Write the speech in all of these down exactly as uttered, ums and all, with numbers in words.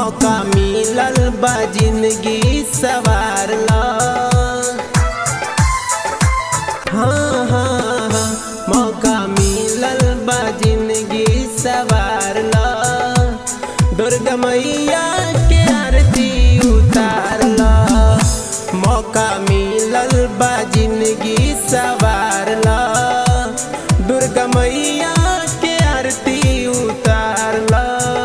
मौका मिलल बा जिंदगी सवार ला। हाँ हाँ हाँ मौका मिलल बा जिंदगी सवार ला। दुर्गा मैया के आरती उतार ला। मौका मिलल बा जिंदगी सवार ला। दुर्गा मैया के आरती उतार ला।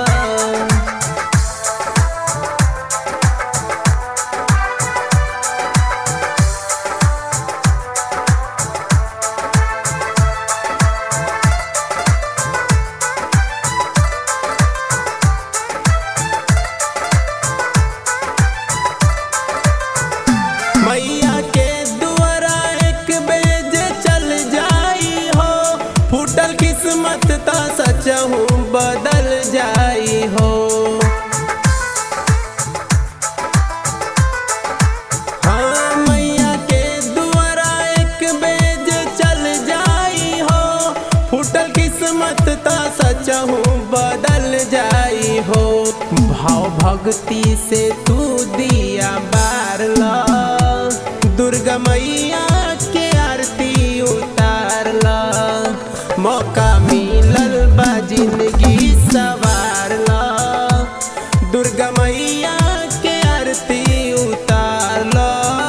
मैया के दुआरा एक बेज चल जाई हो। फूटल किस्मत ता सचहू बदल जाई हो। हाँ मैया के दुआरा एक बेज चल जाई हो। फूटल किस्मत ता सचहू बदल जाई हो। भाव भक्ति से तू दिया बार ला। दुर्गा मैया के आरती उतार ला। मौका मिलल बा जिंदगी सवार ला। दुर्गा मैया के आरती उतार ला।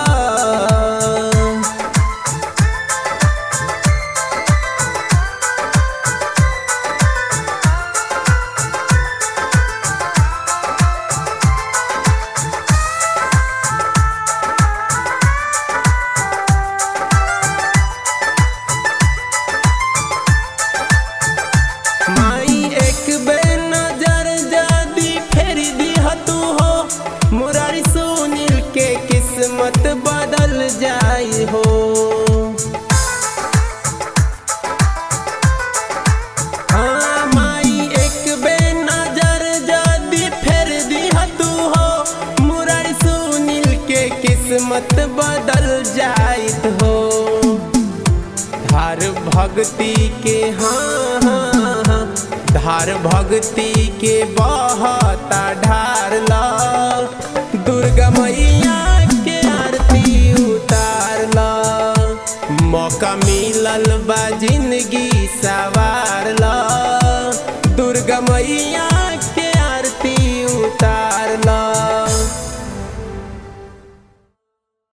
माई एक बे नजर जादी फेरी दिहा तू हो। मुरारी सुनील के किस्मत बदल जाई हो। हाँ माई एक बे नजर जादी फेर दिहा तू हो। मुरारी सुनील के किस्मत बदल जाइत हो। धार भक्ति के हाँ हाँ हाँ धार भक्ति के बहता ढार ला। दुर्गा मैया के आरती उतार ला। मौका मिलल बा जिंदगी सवार ला।